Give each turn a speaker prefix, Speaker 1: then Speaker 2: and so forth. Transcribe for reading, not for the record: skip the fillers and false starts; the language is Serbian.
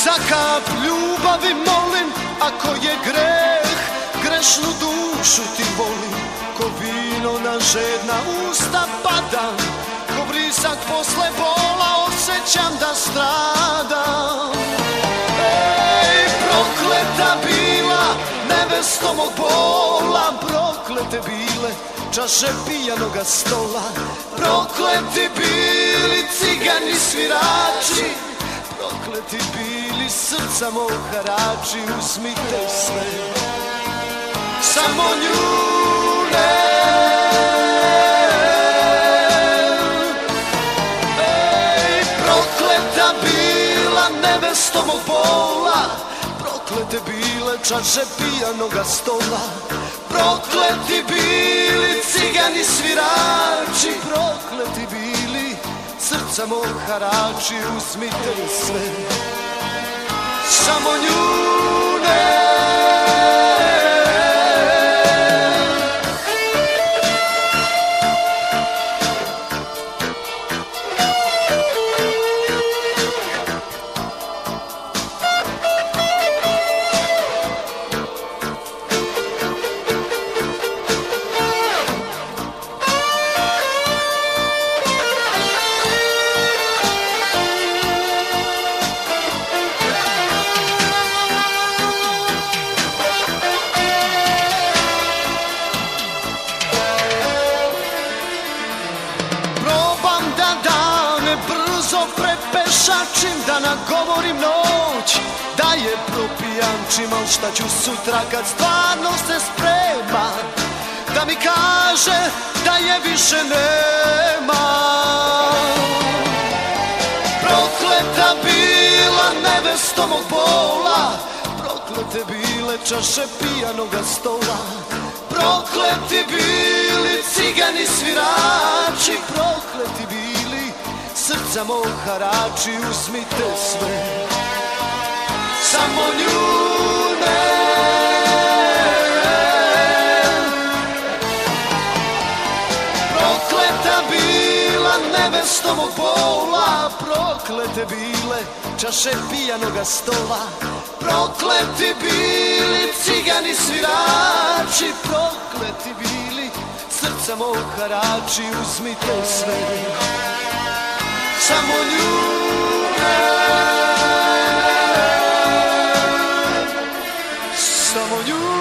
Speaker 1: Za kap ljubavi molim, ako je greh, grešnu dušu ti volim. Ko vino na žedna usta padam, ko vrisak posle bola osjećam da stradam. Ej, prokleta bila nevesto mog bola, proklete bile čaše pijanoga stola, prokleti bili cigani svirači, prokleti bili srca mog harači. Uzmite sve, samo nju ne. Ej, prokleta bila nevesto mog bola, proklete bile čaše pijanoga stola, prokleti bili cigani svirači, prokleti bili srca mog harači. Uzmite sve, samo nju ne. Prepešačim da nagovorim noć, da je propijančim, al šta ću sutra kad stvarno se sprema, da mi kaže da je više nema. Prokleta bila nevesto mog bola, proklete bile čaše pijanoga stola, prokleti bili cigani svirači, prokleti bili srca mog harači. Uzmite sve, samo nju ne. Prokleta bila nevesto mog bola, proklete bile čaše pijanoga stola, prokleti bili cigani svirači, prokleti bili srca mog harači. Uzmite sve, samo nju ne. Samo nju